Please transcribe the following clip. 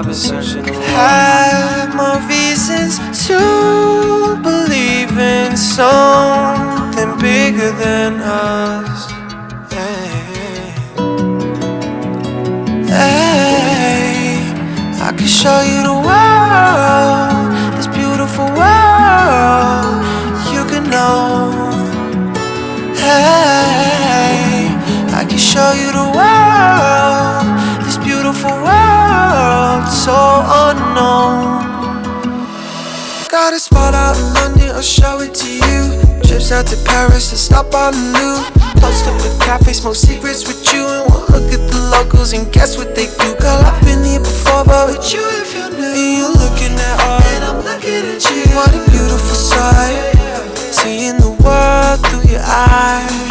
been searching a while. Have more reasons to believe in something bigger than us. Hey, I can show you the world, this beautiful world. You can know. Hey, I can show you the world, this beautiful world, so unknown. Got a spot out in London, I'll show it to you. Trips out to Paris and stop on the Louvre. Post up a cafe, smoke secrets with you, and we'll look at the locals and guess what they do. Girl, I've been here before, but with you if you're new. And you're looking at art, and I'm looking at you. What a beautiful sight, seeing the world through your eyes.